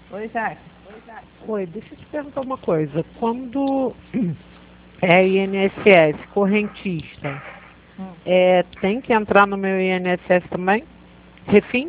Oi, Jaque. Oi, deixa eu te perguntar uma coisa. Quando é INSS, correntista, Hum. tem que entrar no meu INSS também? Refim?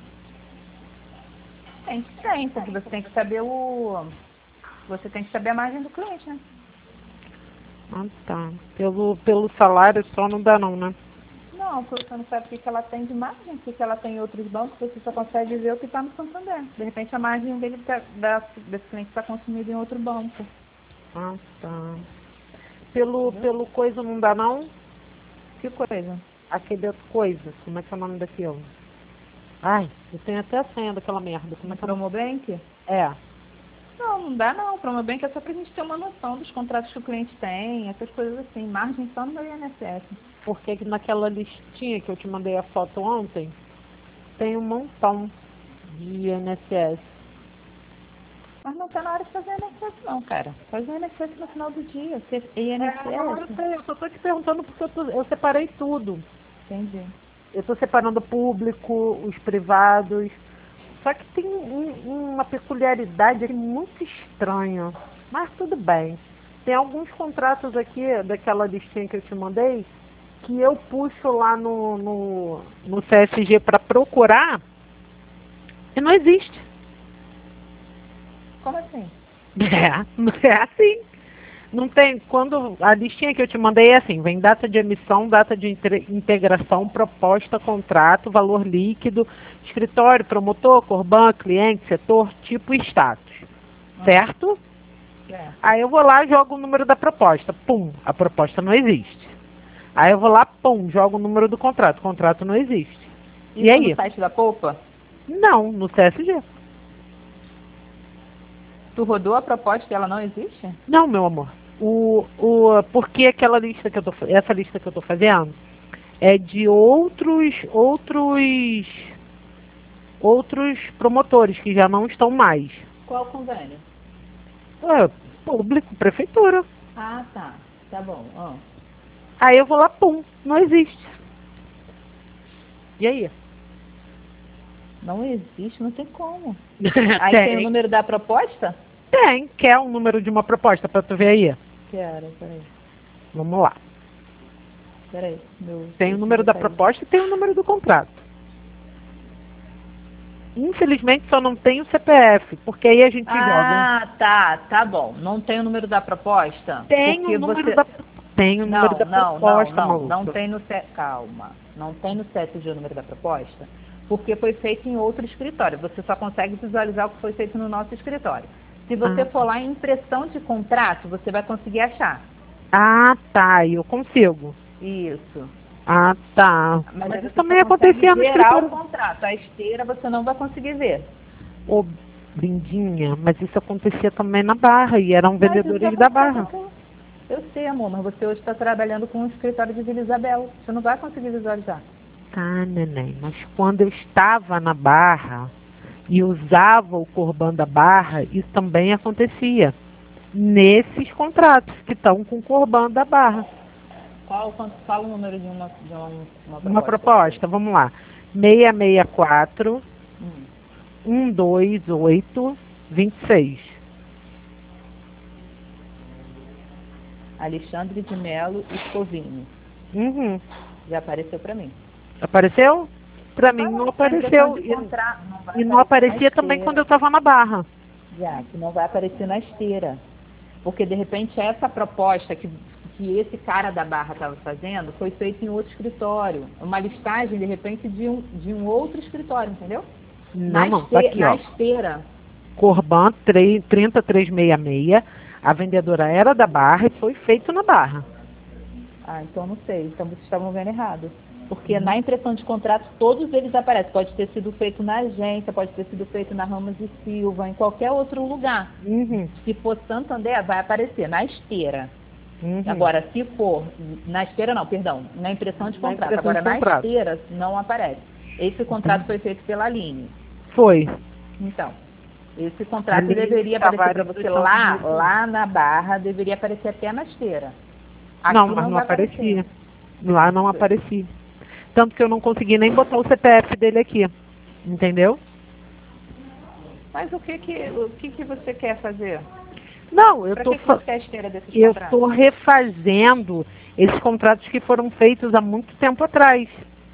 Tem, porque você tem que saber Você tem que saber a margem do cliente, né? Ah, tá. Pelo salário só não dá não, né? Não, porque você não sabe o que ela tem de margem, o que ela tem em outros bancos, você só consegue ver o que está no Santander. De repente a margem desse cliente está consumida em outro banco. Ah, tá. Entendeu? Pelo coisa não dá não? Que coisa. Aquele outro coisa, como é que é o nome daquilo? Ai, eu tenho até a senha daquela merda. Como é No que é o nome? Promobank? É. Não, não dá não. O Promobank é só para a gente ter uma noção dos contratos que o cliente tem, essas coisas assim. Margem só no meu INSS. Porque naquela listinha que eu te mandei a foto ontem, tem um montão de INSS. Mas não está na hora de fazer INSS não, cara. Faz o INSS no final do dia. Porque Não, eu INSS... sei, eu só tô te perguntando porque eu separei tudo. Entendi. Eu tô separando o público, os privados. Só que tem uma peculiaridade aqui muito estranha. Mas tudo bem. Tem alguns contratos aqui, daquela listinha que eu te mandei, que eu puxo lá no CSG para procurar e não existe. Como assim? É assim. Não tem, quando a listinha que eu te mandei é assim, vem data de emissão, data de integração, proposta, contrato, valor líquido, escritório, promotor, Corban, cliente, setor, tipo e status. Certo? Certo. Aí eu vou lá e jogo o número da proposta. Pum, a proposta não existe. Aí eu vou lá, pum, jogo o número do contrato. O contrato não existe. E Isso no aí? site da Poupa? Não, no CSG. Tu rodou a proposta e ela não existe? Não, meu amor. Porque aquela lista que eu tô, essa lista que eu tô fazendo é de outros promotores que já não estão mais. Qual convênio? É, público, prefeitura. Ah, tá. Tá bom. Ó. Aí eu vou lá, pum, não existe. E aí? Não existe, não tem como. Aí tem o Tem, número da proposta? tem. Quer um número de uma proposta para tu ver aí? Quero, peraí. Vamos lá. Peraí. Meu Tem o número CSG da caiu. proposta e tem o número do contrato. Infelizmente só não tem o CPF, porque aí a gente joga. Ah, tá. Tá bom. Não tem o número da proposta? Tem o Porque número você... da tem o número da proposta, Não maluco. tem no Calma. Não tem no CSG o número da proposta, porque foi feito em outro escritório. Você só consegue visualizar o que foi feito no nosso escritório. Se você Ah, for lá em impressão de contrato, você vai conseguir achar. tá, eu consigo. Isso. Ah, tá. Mas aí Mas isso você só também consegue acontecia no gerar o escritório. contrato. A esteira você não vai conseguir ver. Ô, Lindinha, mas isso acontecia também na Barra e eram Mas isso já vendedores da Barra. aconteceu. Eu sei, amor, mas você hoje está trabalhando com o escritório de Vila Isabel. Você não vai conseguir visualizar. Tá, neném, mas quando eu estava na Barra e usava o Corban da Barra, isso também acontecia. Nesses contratos que estão com o Corban da Barra. Fala o número de uma Uma proposta aí. proposta, vamos lá. 664 Hum. 128 26. Alexandre de Melo Escovinho. Uhum. Já apareceu para mim. Apareceu? Pra mim não Na impressão apareceu. de contrato, não vai E não aparecer na aparecia também quando eu esteira. estava na Barra. Já, que não vai aparecer na esteira. Porque, de repente, essa proposta que esse cara da Barra estava fazendo foi feita em outro escritório. Uma listagem, de repente, de um outro escritório, entendeu? Não, não, tá aqui, Na ó. esteira. Corban 30366. A vendedora era da Barra e foi feito na Barra. Ah, então não sei. Então vocês estavam vendo errado. Porque na impressão de contrato, todos eles aparecem. Pode ter sido feito na agência, pode ter sido feito na Ramos e Silva, em qualquer outro lugar. Uhum. Se for Santander, vai aparecer na esteira. Uhum. Agora, se for na esteira, não, perdão, na impressão de Na contrato. impressão Agora, de na contrato. esteira, não aparece. Esse contrato foi feito pela Aline. Foi. Então, esse contrato Aline deveria aparecer para Tavares você dos Santos Reis. lá na Barra, deveria aparecer até na esteira. Não, Aqui mas não não vai aparecer. aparecia. Lá não aparecia. Tanto que eu não consegui nem botar o CPF dele aqui. Entendeu? Mas o que você quer fazer? Não, eu Para tô que você quer a esteira desses eu contratos? estou refazendo esses contratos que foram feitos há muito tempo atrás.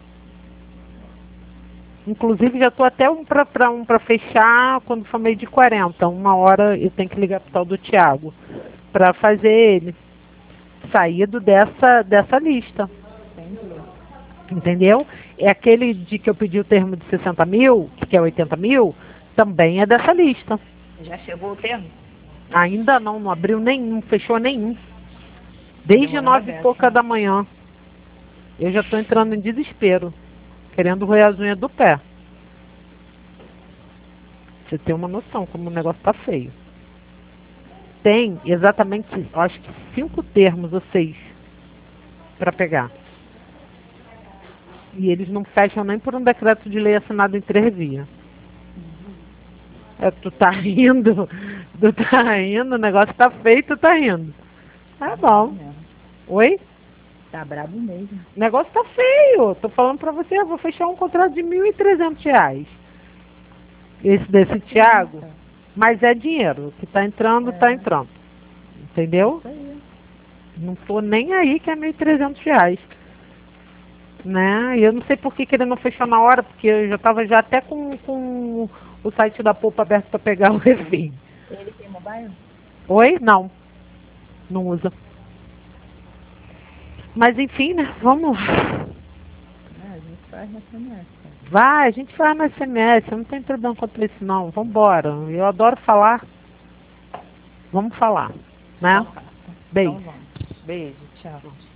Inclusive já estou até um para fechar quando for meio de 40. Uma hora eu tenho que ligar para o tal do Thiago para fazer ele saído dessa lista. Entendi. Entendeu? É aquele de que eu pedi o termo de 60 mil, que é 80 mil, também é dessa lista. Já chegou o termo? Ainda não abriu nenhum, fechou nenhum. Desde Demorando a 9 e beça, pouca né? da manhã. Eu já estou entrando em desespero, querendo roer as unhas do pé. Você tem uma noção como o negócio tá feio. Tem exatamente, acho que 5 termos ou 6 para pegar. E eles não fecham nem por um decreto de lei assinado em 3 vias. Tu tá rindo, o negócio tá feio, tu tá rindo. Tá bom. Mesmo. Oi? Tá brabo mesmo. O negócio tá feio. Tô falando pra você, eu vou fechar um contrato de R$ 1.300. Esse desse Thiago. Mas é dinheiro. O que tá entrando, tá entrando. Entendeu? Isso aí. Não tô nem aí que é R$ 1.300. Né? E eu não sei por que ele não fechou na hora, porque eu já tava já até com o site da Poupa aberto para pegar o refim. Ele tem mobile? Oi? Não. Não usa. Mas enfim, né? Vamos. A gente faz na SMS. Vai, a gente faz no SMS. Eu não tenho problema quanto isso, não. Vambora. Eu adoro falar. Vamos falar. Né? Então, tá. Beijo. Então vamos. Beijo, tchau.